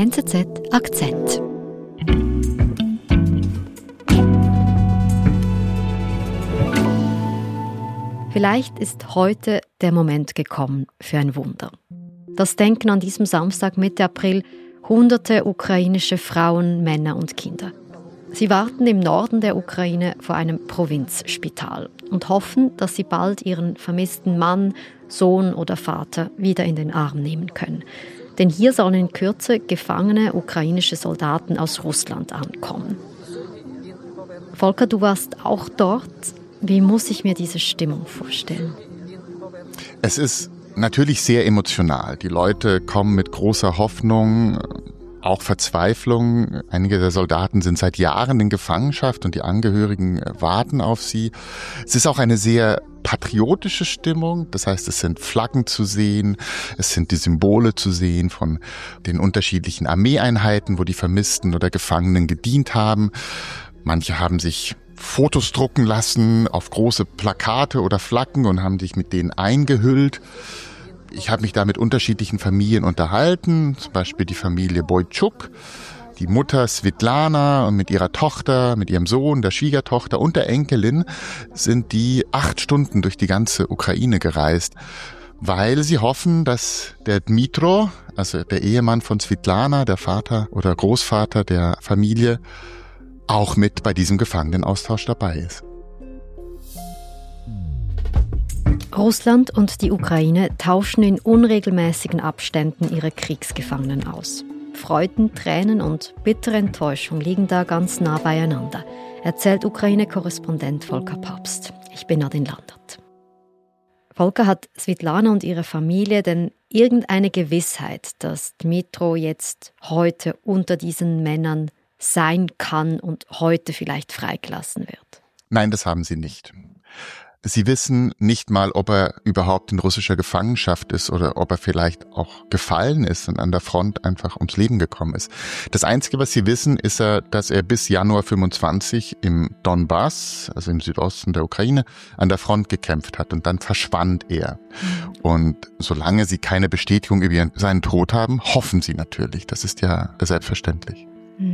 NZZ Akzent. Vielleicht ist heute der Moment gekommen für ein Wunder. Das denken an diesem Samstag Mitte April hunderte ukrainische Frauen, Männer und Kinder. Sie warten im Norden der Ukraine vor einem Provinzspital und hoffen, dass sie bald ihren vermissten Mann, Sohn oder Vater wieder in den Arm nehmen können. Denn hier sollen in Kürze gefangene ukrainische Soldaten aus Russland ankommen. Volker, du warst auch dort. Wie muss ich mir diese Stimmung vorstellen? Es ist natürlich sehr emotional. Die Leute kommen mit großer Hoffnung, auch Verzweiflung. Einige der Soldaten sind seit Jahren in Gefangenschaft und die Angehörigen warten auf sie. Es ist auch eine sehr patriotische Stimmung. Das heißt, es sind Flaggen zu sehen, es sind die Symbole zu sehen von den unterschiedlichen Armeeeinheiten, wo die Vermissten oder Gefangenen gedient haben. Manche haben sich Fotos drucken lassen auf große Plakate oder Flaggen und haben sich mit denen eingehüllt. Ich habe mich da mit unterschiedlichen Familien unterhalten, zum Beispiel die Familie Boytschuk, die Mutter Svitlana und mit ihrer Tochter, mit ihrem Sohn, der Schwiegertochter und der Enkelin sind die 8 Stunden durch die ganze Ukraine gereist, weil sie hoffen, dass der Dmitro, also der Ehemann von Svitlana, der Vater oder Großvater der Familie, auch mit bei diesem Gefangenenaustausch dabei ist. Russland und die Ukraine tauschen in unregelmäßigen Abständen ihre Kriegsgefangenen aus. Freuden, Tränen und bittere Enttäuschung liegen da ganz nah beieinander, erzählt Ukraine-Korrespondent Volker Papst. Ich bin Nadine Landert. Volker, hat Svitlana und ihre Familie denn irgendeine Gewissheit, dass Dmitro jetzt heute unter diesen Männern sein kann und heute vielleicht freigelassen wird? Nein, das haben sie nicht. Sie wissen nicht mal, ob er überhaupt in russischer Gefangenschaft ist oder ob er vielleicht auch gefallen ist und an der Front einfach ums Leben gekommen ist. Das Einzige, was sie wissen, ist, dass er bis Januar 25 im Donbass, also im Südosten der Ukraine, an der Front gekämpft hat und dann verschwand er. Und solange sie keine Bestätigung über seinen Tod haben, hoffen sie natürlich. Das ist ja selbstverständlich.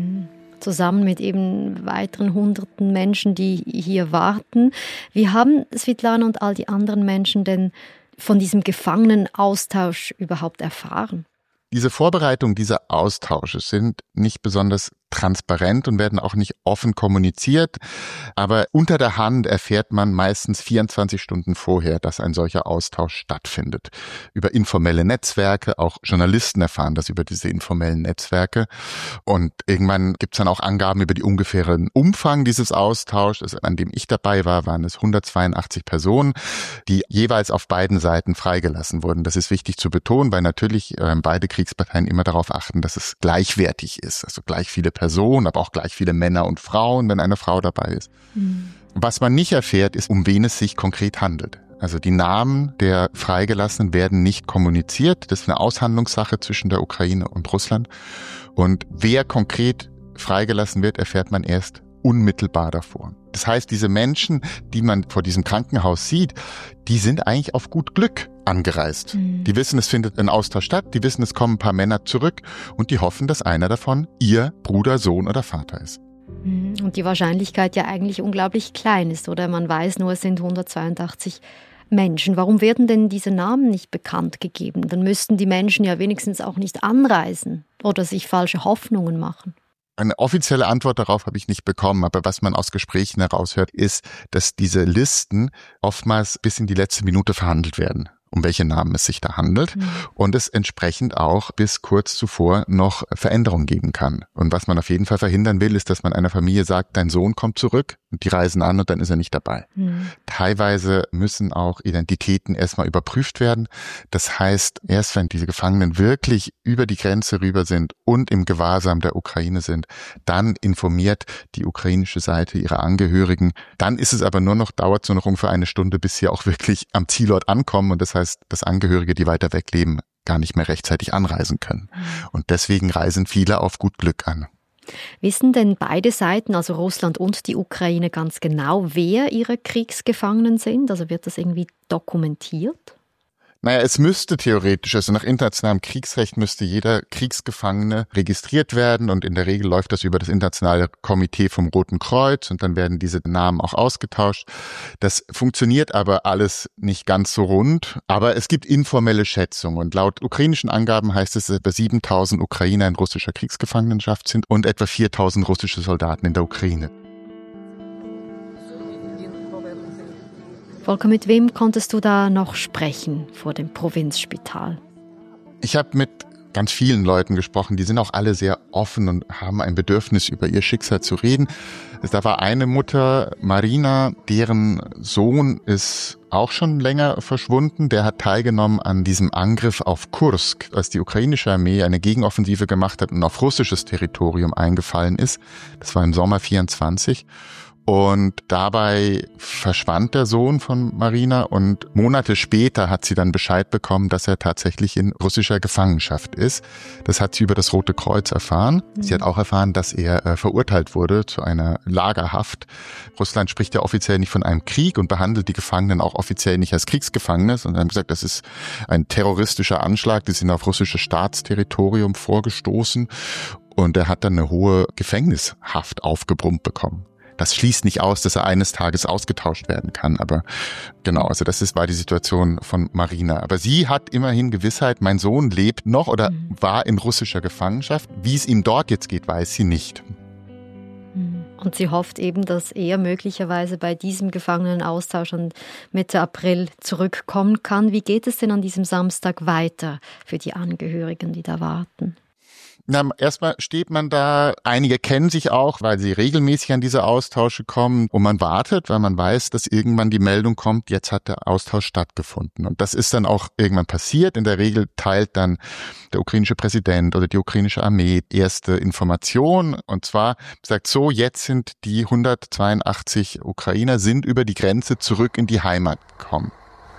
Zusammen mit eben weiteren hunderten Menschen, die hier warten. Wie haben Svitlana und all die anderen Menschen denn von diesem Gefangenenaustausch überhaupt erfahren? Diese Vorbereitungen, diese Austausche sind nicht besonders transparent und werden auch nicht offen kommuniziert. Aber unter der Hand erfährt man meistens 24 Stunden vorher, dass ein solcher Austausch stattfindet. Über informelle Netzwerke, auch Journalisten erfahren das über diese informellen Netzwerke. Und irgendwann gibt es dann auch Angaben über den ungefähren Umfang dieses Austauschs. An dem ich dabei war, waren es 182 Personen, die jeweils auf beiden Seiten freigelassen wurden. Das ist wichtig zu betonen, weil natürlich beide Kriegsparteien immer darauf achten, dass es gleichwertig ist, also gleich viele Personen, aber auch gleich viele Männer und Frauen, wenn eine Frau dabei ist. Was man nicht erfährt, ist, um wen es sich konkret handelt. Also die Namen der Freigelassenen werden nicht kommuniziert. Das ist eine Aushandlungssache zwischen der Ukraine und Russland. Und wer konkret freigelassen wird, erfährt man erst unmittelbar davor. Das heißt, diese Menschen, die man vor diesem Krankenhaus sieht, die sind eigentlich auf gut Glück angereist. Die wissen, es findet ein Austausch statt, die wissen, es kommen ein paar Männer zurück und die hoffen, dass einer davon ihr Bruder, Sohn oder Vater ist. Und die Wahrscheinlichkeit ja eigentlich unglaublich klein ist, oder? Man weiß nur, es sind 182 Menschen. Warum werden denn diese Namen nicht bekannt gegeben? Dann müssten die Menschen ja wenigstens auch nicht anreisen oder sich falsche Hoffnungen machen. Eine offizielle Antwort darauf habe ich nicht bekommen, aber was man aus Gesprächen heraushört, ist, dass diese Listen oftmals bis in die letzte Minute verhandelt werden, um welche Namen es sich da handelt und es entsprechend auch bis kurz zuvor noch Veränderungen geben kann. Und was man auf jeden Fall verhindern will, ist, dass man einer Familie sagt, dein Sohn kommt zurück und die reisen an und dann ist er nicht dabei. Teilweise müssen auch Identitäten erstmal überprüft werden. Das heißt, erst wenn diese Gefangenen wirklich über die Grenze rüber sind und im Gewahrsam der Ukraine sind, dann informiert die ukrainische Seite ihre Angehörigen. Dann ist es aber dauert es nur noch ungefähr eine Stunde, bis sie auch wirklich am Zielort ankommen und das heißt, dass Angehörige, die weiter weg leben, gar nicht mehr rechtzeitig anreisen können. Und deswegen reisen viele auf gut Glück an. Wissen denn beide Seiten, also Russland und die Ukraine, ganz genau, wer ihre Kriegsgefangenen sind? Also wird das irgendwie dokumentiert? Naja, es müsste theoretisch, also nach internationalem Kriegsrecht müsste jeder Kriegsgefangene registriert werden und in der Regel läuft das über das internationale Komitee vom Roten Kreuz und dann werden diese Namen auch ausgetauscht. Das funktioniert aber alles nicht ganz so rund, aber es gibt informelle Schätzungen und laut ukrainischen Angaben heißt es, dass etwa 7.000 Ukrainer in russischer Kriegsgefangenschaft sind und etwa 4.000 russische Soldaten in der Ukraine. Volker, mit wem konntest du da noch sprechen vor dem Provinzspital? Ich habe mit ganz vielen Leuten gesprochen, die sind auch alle sehr offen und haben ein Bedürfnis, über ihr Schicksal zu reden. Da war eine Mutter, Marina, deren Sohn ist auch schon länger verschwunden. Der hat teilgenommen an diesem Angriff auf Kursk, als die ukrainische Armee eine Gegenoffensive gemacht hat und auf russisches Territorium eingefallen ist. Das war im Sommer 24. Und dabei verschwand der Sohn von Marina und Monate später hat sie dann Bescheid bekommen, dass er tatsächlich in russischer Gefangenschaft ist. Das hat sie über das Rote Kreuz erfahren. Sie hat auch erfahren, dass er verurteilt wurde zu einer Lagerhaft. Russland spricht ja offiziell nicht von einem Krieg und behandelt die Gefangenen auch offiziell nicht als Kriegsgefangene, sondern haben gesagt, das ist ein terroristischer Anschlag, die sind auf russisches Staatsterritorium vorgestoßen und er hat dann eine hohe Gefängnishaft aufgebrummt bekommen. Das schließt nicht aus, dass er eines Tages ausgetauscht werden kann. Aber genau, also war die Situation von Marina. Aber sie hat immerhin Gewissheit, mein Sohn lebt noch oder war in russischer Gefangenschaft. Wie es ihm dort jetzt geht, weiß sie nicht. Und sie hofft eben, dass er möglicherweise bei diesem Gefangenenaustausch Mitte April zurückkommen kann. Wie geht es denn an diesem Samstag weiter für die Angehörigen, die da warten? Na, erstmal steht man da, einige kennen sich auch, weil sie regelmäßig an diese Austausche kommen und man wartet, weil man weiß, dass irgendwann die Meldung kommt, jetzt hat der Austausch stattgefunden. Und das ist dann auch irgendwann passiert. In der Regel teilt dann der ukrainische Präsident oder die ukrainische Armee erste Informationen und zwar sagt so, jetzt sind die 182 Ukrainer sind über die Grenze zurück in die Heimat gekommen.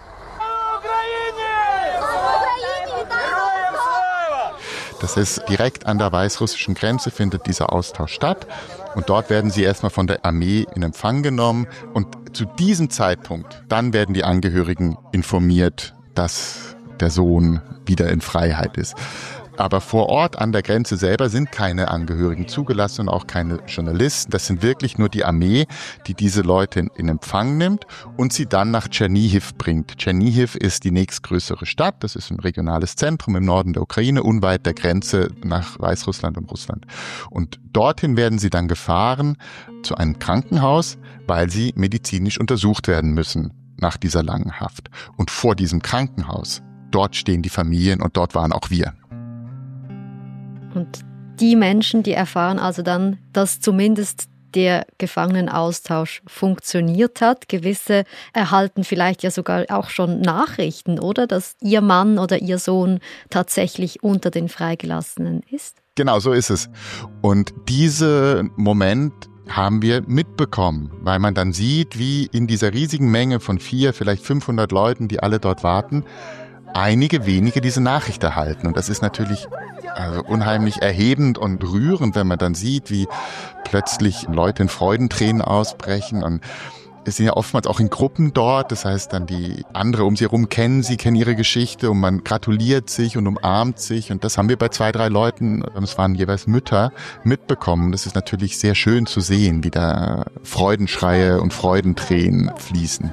Das ist direkt an der weißrussischen Grenze findet dieser Austausch statt und dort werden sie erstmal von der Armee in Empfang genommen und zu diesem Zeitpunkt, dann werden die Angehörigen informiert, dass der Sohn wieder in Freiheit ist. Aber vor Ort an der Grenze selber sind keine Angehörigen zugelassen und auch keine Journalisten. Das sind wirklich nur die Armee, die diese Leute in Empfang nimmt und sie dann nach Tschernihiw bringt. Tschernihiw ist die nächstgrößere Stadt. Das ist ein regionales Zentrum im Norden der Ukraine, unweit der Grenze nach Weißrussland und Russland. Und dorthin werden sie dann gefahren zu einem Krankenhaus, weil sie medizinisch untersucht werden müssen nach dieser langen Haft. Und vor diesem Krankenhaus, dort stehen die Familien und dort waren auch wir. Und die Menschen, die erfahren also dann, dass zumindest der Gefangenenaustausch funktioniert hat. Gewisse erhalten vielleicht ja sogar auch schon Nachrichten, oder? Dass ihr Mann oder ihr Sohn tatsächlich unter den Freigelassenen ist. Genau, so ist es. Und diesen Moment haben wir mitbekommen, weil man dann sieht, wie in dieser riesigen Menge von 400, vielleicht 500 Leuten, die alle dort warten, einige wenige diese Nachricht erhalten. Und das ist natürlich unheimlich erhebend und rührend, wenn man dann sieht, wie plötzlich Leute in Freudentränen ausbrechen. Und es sind ja oftmals auch in Gruppen dort. Das heißt dann, die andere um sie herum kennen ihre Geschichte und man gratuliert sich und umarmt sich. Und das haben wir bei 2, 3 Leuten, es waren jeweils Mütter, mitbekommen. Das ist natürlich sehr schön zu sehen, wie da Freudenschreie und Freudentränen fließen.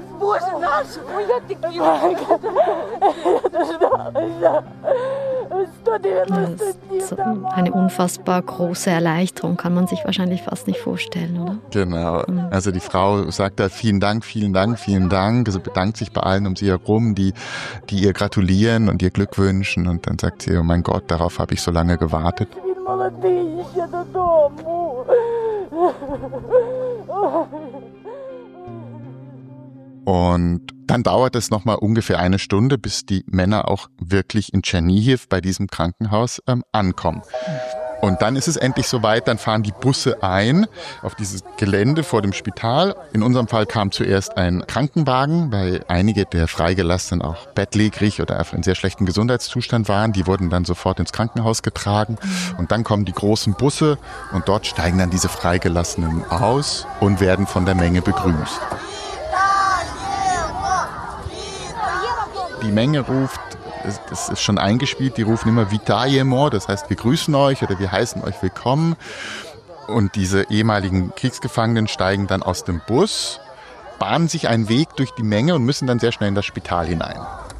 Das ist eine unfassbar große Erleichterung, kann man sich wahrscheinlich fast nicht vorstellen, oder? Genau. Also die Frau sagt da vielen Dank, vielen Dank, vielen Dank. Also bedankt sich bei allen um sie herum, die ihr gratulieren und ihr Glück wünschen. Und dann sagt sie, oh mein Gott, darauf habe ich so lange gewartet. Und dann dauert es nochmal ungefähr 1 Stunde, bis die Männer auch wirklich in Tschernihiw bei diesem Krankenhaus ankommen. Und dann ist es endlich soweit, dann fahren die Busse ein auf dieses Gelände vor dem Spital. In unserem Fall kam zuerst ein Krankenwagen, weil einige der Freigelassenen auch bettlägerig oder einfach in sehr schlechtem Gesundheitszustand waren. Die wurden dann sofort ins Krankenhaus getragen. Und dann kommen die großen Busse und dort steigen dann diese Freigelassenen aus und werden von der Menge begrüßt. die Menge ruft, das ist schon eingespielt, die rufen immer Vitajemo, das heißt, wir grüßen euch oder wir heißen euch willkommen. Und diese ehemaligen Kriegsgefangenen steigen dann aus dem Bus, bahnen sich einen Weg durch die Menge und müssen dann sehr schnell in das Spital hinein.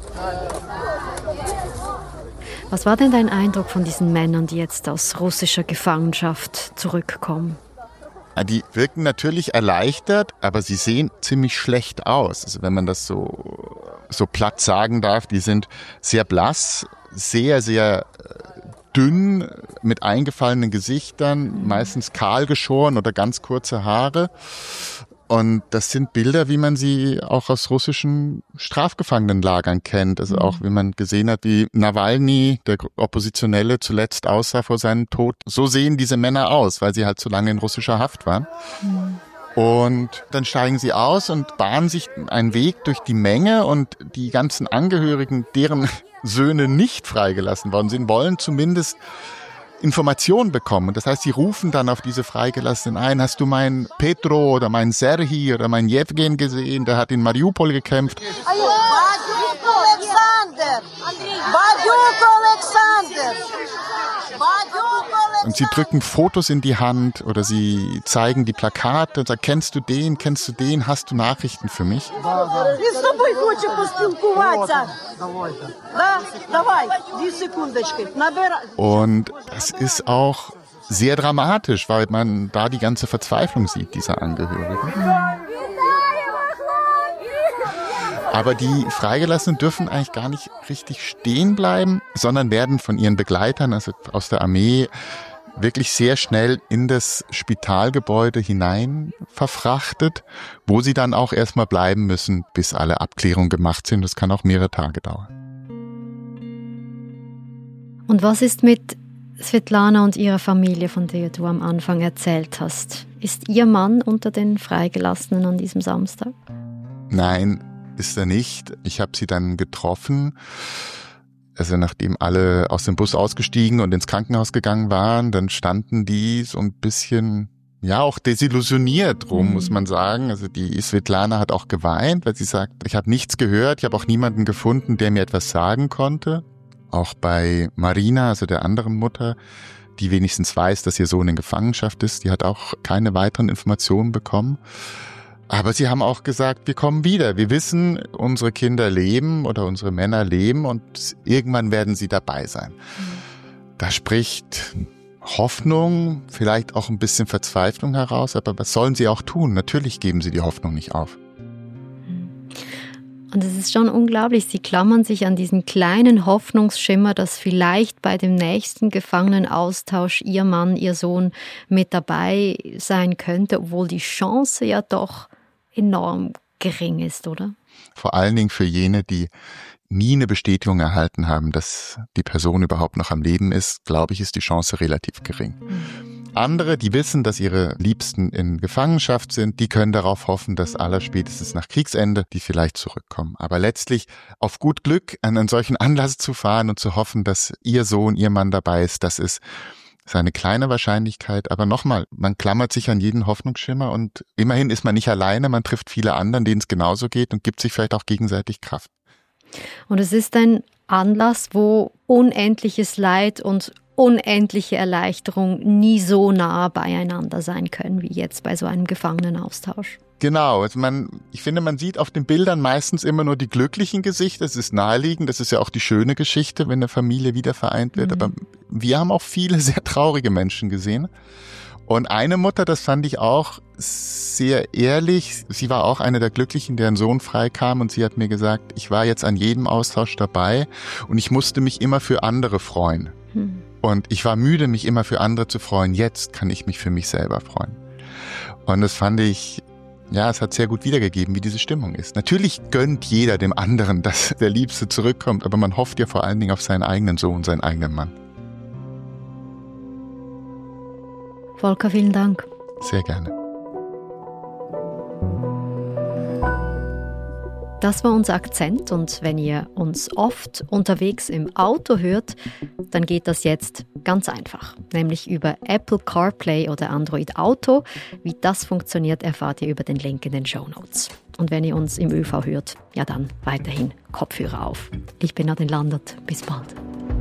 Was war denn dein Eindruck von diesen Männern, die jetzt aus russischer Gefangenschaft zurückkommen? Die wirken natürlich erleichtert, aber sie sehen ziemlich schlecht aus. Also wenn man das so platt sagen darf, die sind sehr blass, sehr, sehr dünn, mit eingefallenen Gesichtern, meistens kahl geschoren oder ganz kurze Haare. Und das sind Bilder, wie man sie auch aus russischen Strafgefangenenlagern kennt. Also auch, wie man gesehen hat, wie Nawalny, der Oppositionelle, zuletzt aussah vor seinem Tod. So sehen diese Männer aus, weil sie halt so lange in russischer Haft waren. Und dann steigen sie aus und bahnen sich einen Weg durch die Menge und die ganzen Angehörigen, deren Söhne nicht freigelassen worden sind, wollen zumindest Informationen bekommen. Das heißt, sie rufen dann auf diese Freigelassenen ein. Hast du meinen Petro oder meinen Serhii oder meinen Jewgen gesehen? Der hat in Mariupol gekämpft. Und sie drücken Fotos in die Hand oder sie zeigen die Plakate und sagen, kennst du den, hast du Nachrichten für mich? Und das ist auch sehr dramatisch, weil man da die ganze Verzweiflung sieht, dieser Angehörigen. Aber die Freigelassenen dürfen eigentlich gar nicht richtig stehen bleiben, sondern werden von ihren Begleitern, also aus der Armee, wirklich sehr schnell in das Spitalgebäude hinein verfrachtet, wo sie dann auch erstmal bleiben müssen, bis alle Abklärungen gemacht sind. Das kann auch mehrere Tage dauern. Und was ist mit Svetlana und ihrer Familie, von der du am Anfang erzählt hast? Ist ihr Mann unter den Freigelassenen an diesem Samstag? Nein, ist er nicht. Ich habe sie dann getroffen. Also nachdem alle aus dem Bus ausgestiegen und ins Krankenhaus gegangen waren, dann standen die so ein bisschen, ja, auch desillusioniert rum, muss man sagen. Also die Svetlana hat auch geweint, weil sie sagt, ich habe nichts gehört, ich habe auch niemanden gefunden, der mir etwas sagen konnte. Auch bei Marina, also der anderen Mutter, die wenigstens weiß, dass ihr Sohn in Gefangenschaft ist, die hat auch keine weiteren Informationen bekommen. Aber sie haben auch gesagt, wir kommen wieder. Wir wissen, unsere Kinder leben oder unsere Männer leben und irgendwann werden sie dabei sein. Da spricht Hoffnung, vielleicht auch ein bisschen Verzweiflung heraus, aber was sollen sie auch tun? Natürlich geben sie die Hoffnung nicht auf. Und es ist schon unglaublich, sie klammern sich an diesen kleinen Hoffnungsschimmer, dass vielleicht bei dem nächsten Gefangenenaustausch ihr Mann, ihr Sohn mit dabei sein könnte, obwohl die Chance ja doch enorm gering ist, oder? Vor allen Dingen für jene, die nie eine Bestätigung erhalten haben, dass die Person überhaupt noch am Leben ist, glaube ich, ist die Chance relativ gering. Andere, die wissen, dass ihre Liebsten in Gefangenschaft sind, die können darauf hoffen, dass allerspätestens nach Kriegsende die vielleicht zurückkommen. Aber letztlich auf gut Glück an einen solchen Anlass zu fahren und zu hoffen, dass ihr Sohn, ihr Mann dabei ist, das ist eine kleine Wahrscheinlichkeit. Aber nochmal, man klammert sich an jeden Hoffnungsschimmer und immerhin ist man nicht alleine, man trifft viele anderen, denen es genauso geht und gibt sich vielleicht auch gegenseitig Kraft. Und es ist ein Anlass, wo unendliches Leid und unendliche Erleichterung nie so nah beieinander sein können, wie jetzt bei so einem Gefangenenaustausch. Genau, also ich finde, man sieht auf den Bildern meistens immer nur die glücklichen Gesichter, es ist naheliegend, das ist ja auch die schöne Geschichte, wenn eine Familie wieder vereint wird, aber wir haben auch viele sehr traurige Menschen gesehen. Und eine Mutter, das fand ich auch sehr ehrlich, sie war auch eine der Glücklichen, deren Sohn freikam und sie hat mir gesagt, ich war jetzt an jedem Austausch dabei und ich musste mich immer für andere freuen. Und ich war müde, mich immer für andere zu freuen. Jetzt kann ich mich für mich selber freuen. Und das fand ich, ja, es hat sehr gut wiedergegeben, wie diese Stimmung ist. Natürlich gönnt jeder dem anderen, dass der Liebste zurückkommt, aber man hofft ja vor allen Dingen auf seinen eigenen Sohn, seinen eigenen Mann. Volker, vielen Dank. Sehr gerne. Das war unser Akzent und wenn ihr uns oft unterwegs im Auto hört, dann geht das jetzt ganz einfach, nämlich über Apple CarPlay oder Android Auto. Wie das funktioniert, erfahrt ihr über den Link in den Shownotes. Und wenn ihr uns im ÖV hört, ja dann weiterhin Kopfhörer auf. Ich bin Nadine Landert. Bis bald.